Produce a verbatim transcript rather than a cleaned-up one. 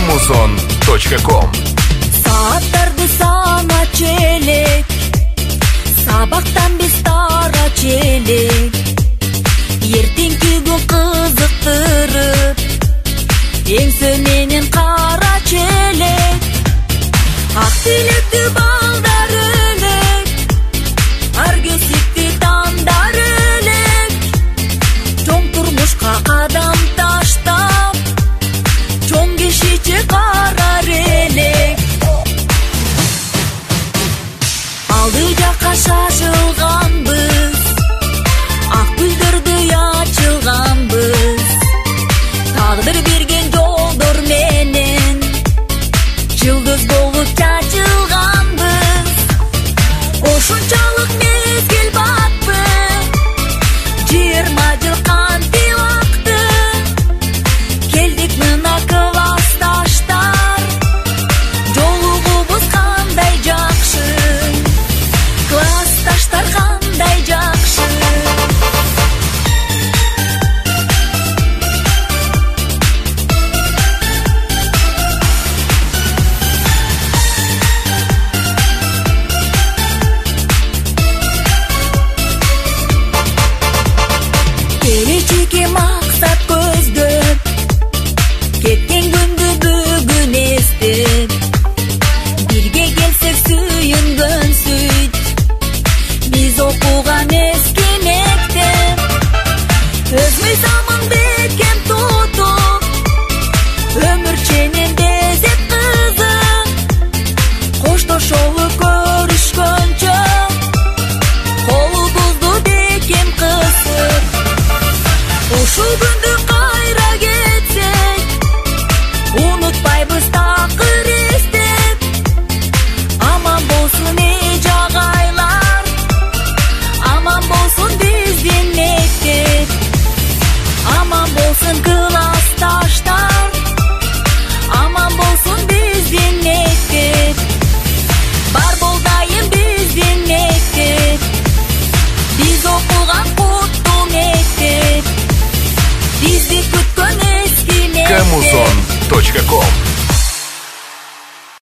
камузон точка ком. Сааттарды саначу элек, сабактан биз тарачу элек. Эртеңки күн кызыктырып, эңсө менен карачу элек. Ак тилектүү балдар элек, ар кесипти тандар элек. Чоң турмушка кадам таштап, чоң кишиче карар элек. Алды жакка шашылганбыз, ак гүлдөрдү ачылганбыз. Тагдыр берген жолдор менен жылдыз болуп чачылганбыз. Ошунчалык мезгил батпы, жыйырма жыл канти акты. Келдик мына классташтар, жолугубуз кандай жакшы. Классташтар кандай жакшы. Келечекке максат көздөп, кеткен күндү бүгүн эстеп. Бирге келсек сүйүнгөн сүйт, биз окуган эски мектеп. Өз мыйзамын бекем тутуп, өмүр ченен дезеп кызып. Коштошолуп көрүшкөнчө, колубузду бекем кысып. Ушул күндү кайра кетсек, унутпайбыз такыр эстеп. Аман болсун эч агайлар, аман болсун биздин мектеп. Аман болсун классташтар, аман болсун биздин мектеп. Бар бол дайым биздин мектеп, биз окуган куттуу мектеп. Бизди күткөн эски мектеп. камузон точка ком.